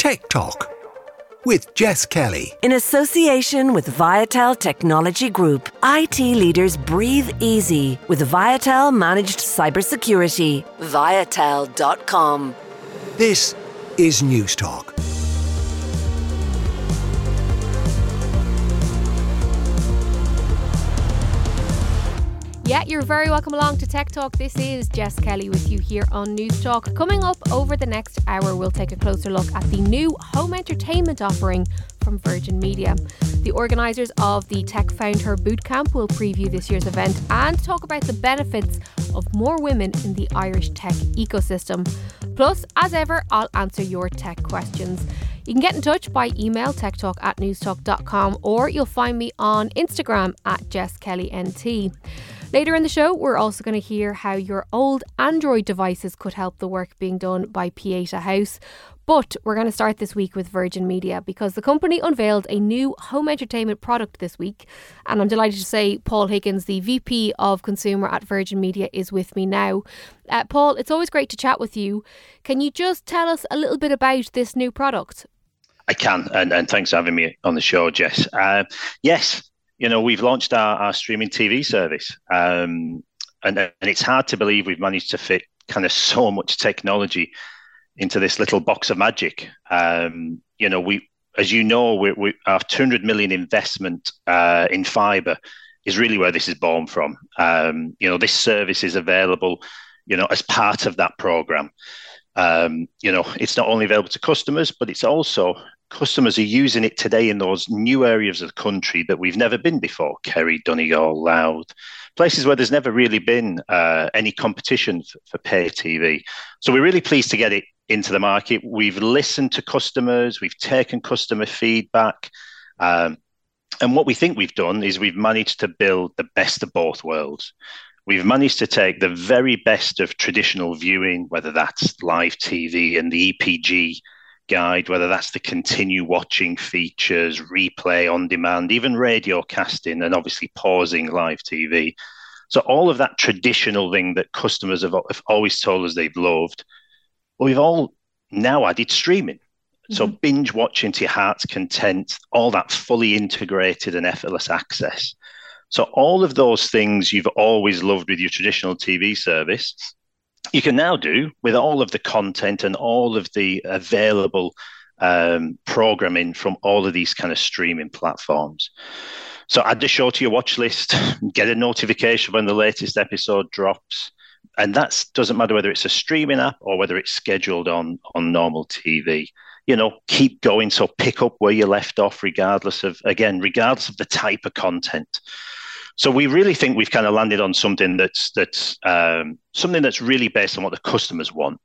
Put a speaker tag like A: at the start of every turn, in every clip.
A: Tech Talk with Jess Kelly.
B: In association with Viatel Technology Group, IT leaders breathe easy with Viatel Managed Cybersecurity. Viatel.com.
A: This is News Talk.
C: Yeah, you're very welcome along to Tech Talk. This is Jess Kelly with you here on News Talk. Coming up over the next hour, we'll take a closer look at the new home entertainment offering from Virgin Media. The organisers of the Tech Found Her Bootcamp will preview this year's event and talk about the benefits of more women in the Irish tech ecosystem. Plus, as ever, I'll answer your tech questions. You can get in touch by email, techtalk@newstalk.com, or you'll find me on Instagram @JessKellyNT. Later in the show, we're also going to hear how your old Android devices could help the work being done by Pieta House. But we're going to start this week with Virgin Media because the company unveiled a new home entertainment product this week. And I'm delighted to say Paul Higgins, the VP of Consumer at Virgin Media, is with me now. Paul, it's always great to chat with you. Can you just tell us a little bit about this new product?
D: I can, and thanks for having me on the show, Jess. Yes. We've launched our streaming TV service, and it's hard to believe we've managed to fit kind of so much technology into this little box of magic. Our 200 million investment in fibre is really where this is born from. This service is available, as part of that program. It's not only available to customers, but it's also customers are using it today in those new areas of the country that we've never been before. Kerry, Donegal, Louth, places where there's never really been any competition for pay TV. So we're really pleased to get it into the market. We've listened to customers, we've taken customer feedback. And what we think we've done is we've managed to build the best of both worlds. We've managed to take the very best of traditional viewing, whether that's live TV and the EPG guide, whether that's the continue watching features, replay on demand, even radio casting, and obviously pausing live TV. So all of that traditional thing that customers have always told us they've loved, we've all now added streaming. Mm-hmm. So binge watching to your heart's content, all that fully integrated and effortless access. So all of those things you've always loved with your traditional TV service, you can now do with all of the content and all of the available programming from all of these kind of streaming platforms. So add the show to your watch list, get a notification when the latest episode drops. And that doesn't matter whether it's a streaming app or whether it's scheduled on normal TV. Keep going. So pick up where you left off, regardless of the type of content. So we really think we've kind of landed on something that's something that's really based on what the customers want.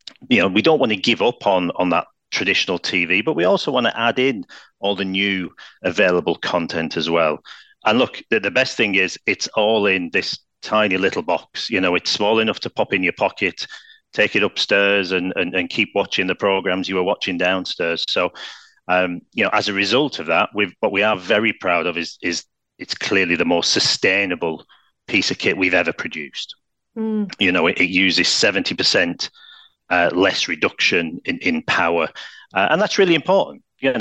D: We don't want to give up on that traditional TV, but we also want to add in all the new available content as well. And look, the best thing is it's all in this tiny little box. It's small enough to pop in your pocket, take it upstairs and keep watching the programs you were watching downstairs. So, as a result of that, what we are very proud of is it's clearly the most sustainable piece of kit we've ever produced. Mm. It uses 70% less reduction in power. And that's really important.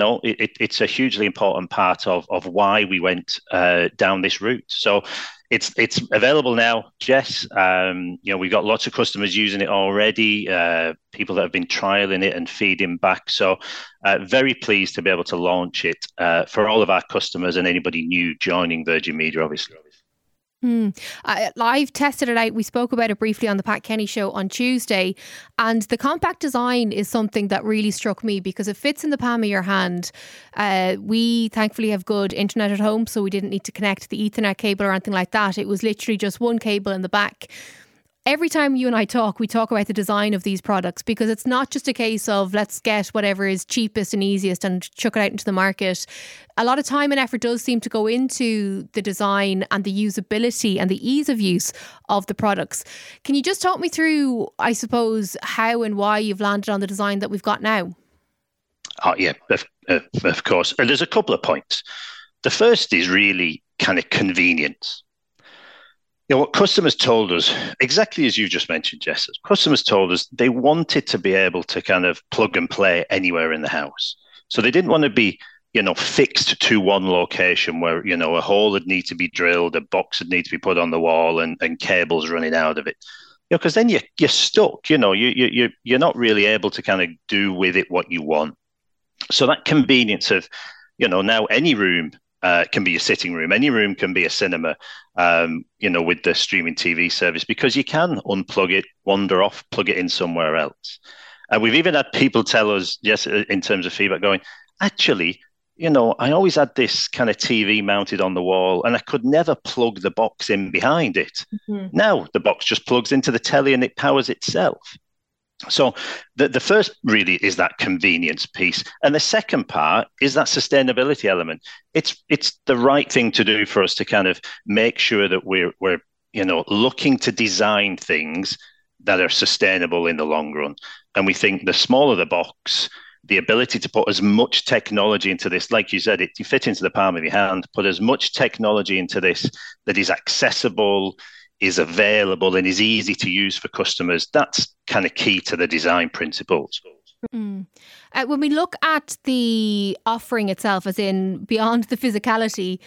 D: It's a hugely important part of why we went down this route. So it's available now, Jess. We've got lots of customers using it already, people that have been trialing it and feeding back. So very pleased to be able to launch it for all of our customers and anybody new joining Virgin Media, obviously.
C: I've tested it out. We spoke about it briefly on the Pat Kenny show on Tuesday, and the compact design is something that really struck me because it fits in the palm of your hand. We thankfully have good internet at home, so we didn't need to connect the Ethernet cable or anything like that. It was literally just one cable in the back. Every time you and I talk, we talk about the design of these products because it's not just a case of let's get whatever is cheapest and easiest and chuck it out into the market. A lot of time and effort does seem to go into the design and the usability and the ease of use of the products. Can you just talk me through, I suppose, how and why you've landed on the design that we've got now?
D: Oh, yeah, of course. And there's a couple of points. The first is really kind of convenience. What customers told us, exactly as you just mentioned, Jess, customers told us they wanted to be able to kind of plug and play anywhere in the house. So they didn't want to be, fixed to one location where, a hole would need to be drilled, a box would need to be put on the wall and cables running out of it. Because then you're stuck, you're not really able to kind of do with it what you want. So that convenience of, now any room can be a sitting room. Any room can be a cinema, with the streaming TV service, because you can unplug it, wander off, plug it in somewhere else. We've even had people tell us, yes, in terms of feedback, going, actually, I always had this kind of TV mounted on the wall and I could never plug the box in behind it. Mm-hmm. Now the box just plugs into the telly and it powers itself. So the first really is that convenience piece. And the second part is that sustainability element. It's the right thing to do for us to kind of make sure that we're looking to design things that are sustainable in the long run. And we think the smaller the box, the ability to put as much technology into this, like you said, you fit into the palm of your hand, put as much technology into this that is accessible, is available, and is easy to use for customers. That's kind of key to the design principles.
C: Mm. When we look at the offering itself, as in beyond the physicality,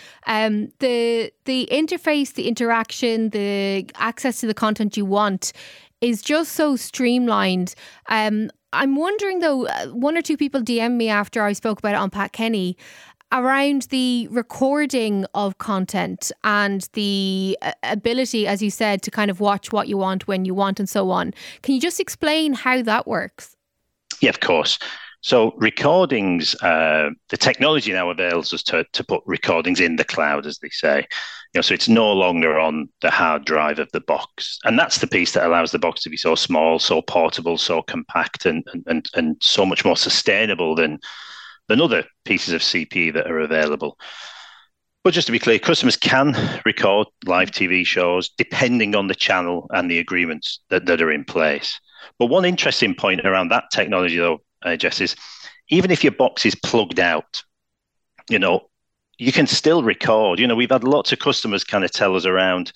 C: the interface, the interaction, the access to the content you want is just so streamlined. I'm wondering though, one or two people DM'd me after I spoke about it on Pat Kenny around the recording of content and the ability, as you said, to kind of watch what you want when you want and so on. Can you just explain how that works?
D: Yeah, of course. So recordings, the technology now avails us to put recordings in the cloud, as they say. So it's no longer on the hard drive of the box. And that's the piece that allows the box to be so small, so portable, so compact, and so much more sustainable than other pieces of CPE that are available. But just to be clear, customers can record live TV shows depending on the channel and the agreements that are in place. But one interesting point around that technology, though, Jess, is even if your box is plugged out, you can still record. We've had lots of customers kind of tell us around,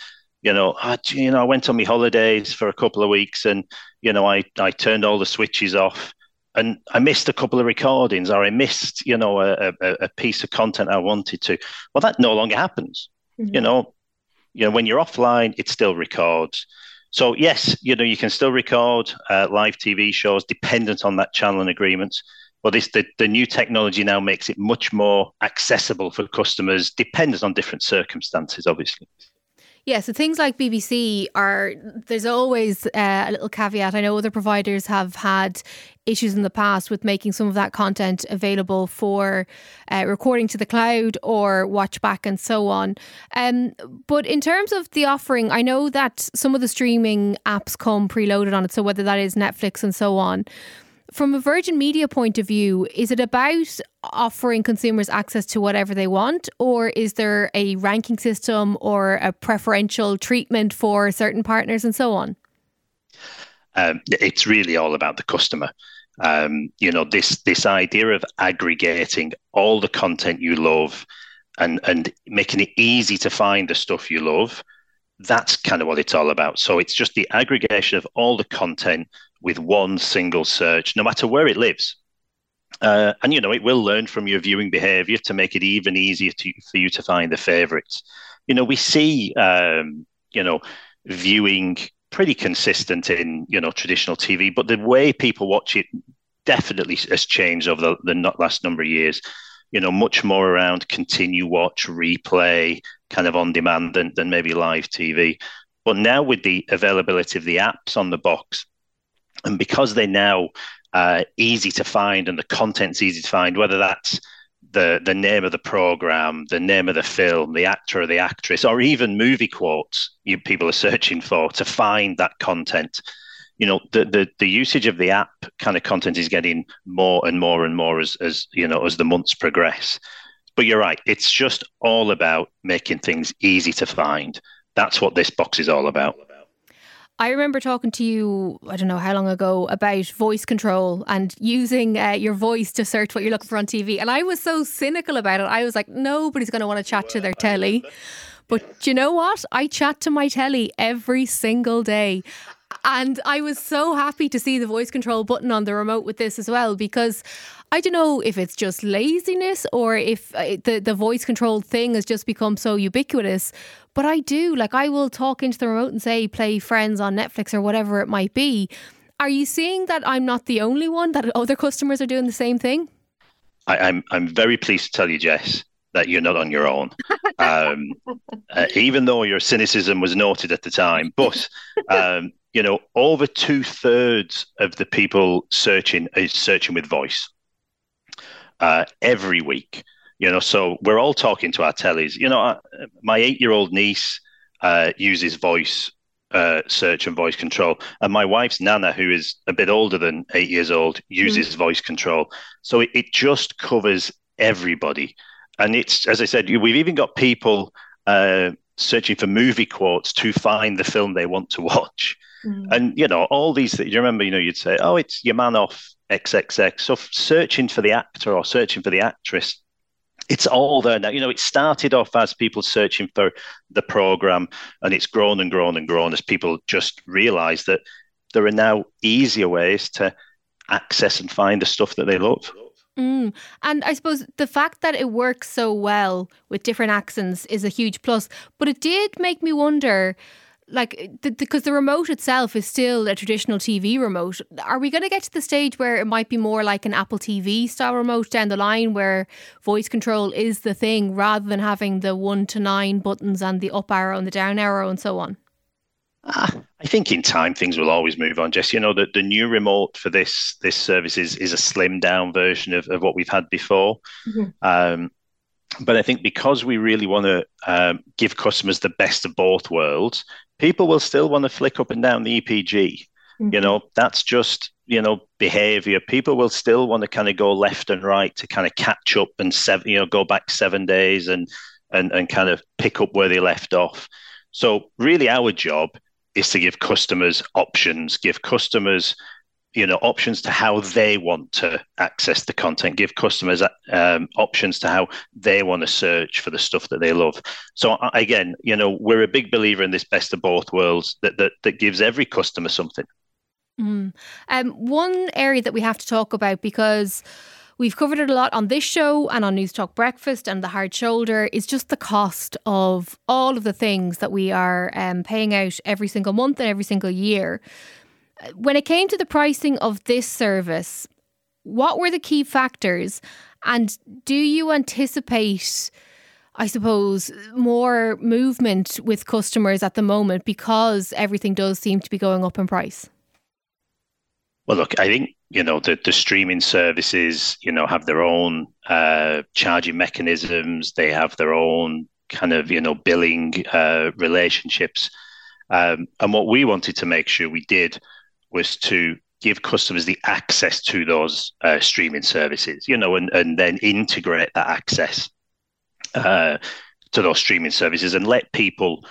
D: I went on my holidays for a couple of weeks and, I turned all the switches off and I missed a couple of recordings, or I missed, a piece of content I wanted to. Well, that no longer happens. Mm-hmm. When you're offline, it still records. So yes, you can still record live TV shows dependent on that channel and agreements. But the new technology now makes it much more accessible for customers, dependent on different circumstances, obviously.
C: Yeah, so things like BBC there's always a little caveat. I know other providers have had issues in the past with making some of that content available for recording to the cloud or watch back and so on. But in terms of the offering, I know that some of the streaming apps come preloaded on it. So whether that is Netflix and so on. From a Virgin Media point of view, is it about offering consumers access to whatever they want, or is there a ranking system or a preferential treatment for certain partners and so on?
D: It's really all about the customer. This idea of aggregating all the content you love and making it easy to find the stuff you love, that's kind of what it's all about. So it's just the aggregation of all the content with one single search, no matter where it lives. And it will learn from your viewing behavior to make it even easier for you to find the favorites. We see, viewing pretty consistent in, traditional TV, but the way people watch it definitely has changed over the last number of years. Much more around continue, watch, replay, kind of on demand than maybe live TV. But now with the availability of the apps on the box, and because they're now easy to find and the content's easy to find, whether that's the name of the program, the name of the film, the actor or the actress, or even movie quotes people are searching for to find that content. The usage of the app kind of content is getting more and more and more as the months progress. But you're right, it's just all about making things easy to find. That's what this box is all about.
C: I remember talking to you, I don't know how long ago, about voice control and using your voice to search what you're looking for on TV. And I was so cynical about it. I was like, nobody's going to want to chat to their telly. But you know what? I chat to my telly every single day. And I was so happy to see the voice control button on the remote with this as well, because I don't know if it's just laziness or if the voice control thing has just become so ubiquitous. But I do, like, I will talk into the remote and say, play Friends on Netflix or whatever it might be. Are you seeing that I'm not the only one, that other customers are doing the same thing?
D: I'm very pleased to tell you, Jess, that you're not on your own. Even though your cynicism was noted at the time. But, over 2/3 of the people searching is searching with voice every week. So we're all talking to our tellies. My 8-year-old niece uses voice search and voice control. And my wife's Nana, who is a bit older than 8 years old, uses voice control. So it just covers everybody. And it's, as I said, we've even got people searching for movie quotes to find the film they want to watch. And, all these things, you remember, you'd say, oh, it's your man off XXX. So searching for the actor or searching for the actress, it's all there now. It started off as people searching for the program, and it's grown and grown and grown as people just realize that there are now easier ways to access and find the stuff that they love.
C: And I suppose the fact that it works so well with different accents is a huge plus. But it did make me wonder, because the remote itself is still a traditional TV remote. Are we going to get to the stage where it might be more like an Apple TV style remote down the line, where voice control is the thing rather than having the 1 to 9 buttons and the up arrow and the down arrow and so on?
D: I think in time things will always move on, Jess. The new remote for this service is a slimmed down version of what we've had before. But I think because we really want to give customers the best of both worlds, people will still want to flick up and down the EPG. That's just, behavior. People will still want to kind of go left and right to kind of catch up and go back 7 days and kind of pick up where they left off. So really our job is to give customers options, options to how they want to access the content, give customers options to how they want to search for the stuff that they love. So again, we're a big believer in this best of both worlds that gives every customer something.
C: One area that we have to talk about, because we've covered it a lot on this show and on News Talk Breakfast and The Hard Shoulder, is just the cost of all of the things that we are paying out every single month and every single year. When it came to the pricing of this service, what were the key factors? And do you anticipate, I suppose, more movement with customers at the moment because everything does seem to be going up in price?
D: Well, look, I think, the streaming services, have their own charging mechanisms. They have their own kind of, billing relationships. And what we wanted to make sure we did was to give customers the access to those streaming services, and then integrate that access to those streaming services and let people,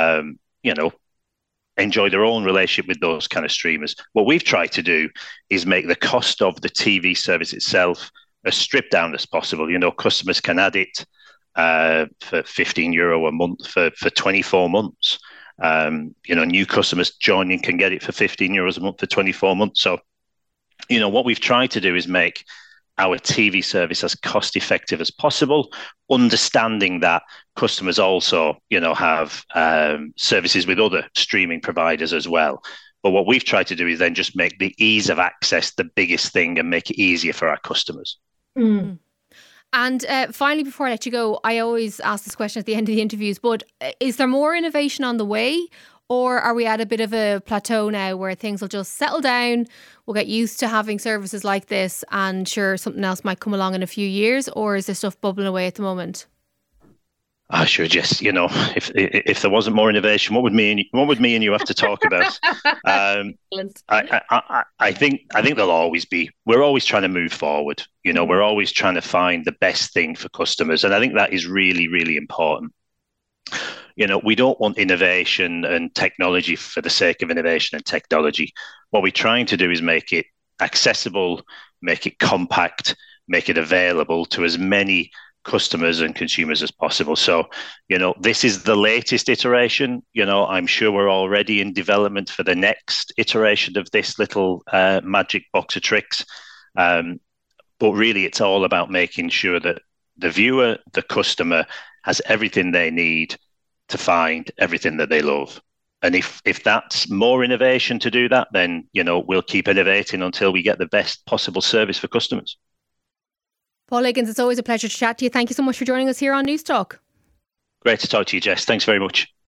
D: enjoy their own relationship with those kind of streamers. What we've tried to do is make the cost of the TV service itself as stripped down as possible. Customers can add it for €15 a month for 24 months. New customers joining can get it for €15 a month for 24 months. So, what we've tried to do is make our TV service as cost effective as possible, understanding that customers also, have services with other streaming providers as well. But what we've tried to do is then just make the ease of access the biggest thing and make it easier for our customers.
C: And finally, before I let you go, I always ask this question at the end of the interviews, but is there more innovation on the way? Or are we at a bit of a plateau now where things will just settle down? We'll get used to having services like this, and sure, something else might come along in a few years? Or is this stuff bubbling away at the moment?
D: Sure, Jess. If there wasn't more innovation, what would me and you have to talk about? I think there'll always be. We're always trying to move forward. We're always trying to find the best thing for customers, and I think that is really, really important. We don't want innovation and technology for the sake of innovation and technology. What we're trying to do is make it accessible, make it compact, make it available to as many customers and consumers as possible. So, this is the latest iteration. I'm sure we're already in development for the next iteration of this little magic box of tricks. But really, it's all about making sure that the viewer, the customer, has everything they need to find everything that they love. And if that's more innovation to do that, then, we'll keep innovating until we get the best possible service for customers.
C: Paul Higgins, it's always a pleasure to chat to you. Thank you so much for joining us here on Newstalk.
D: Great to talk to you, Jess. Thanks very much.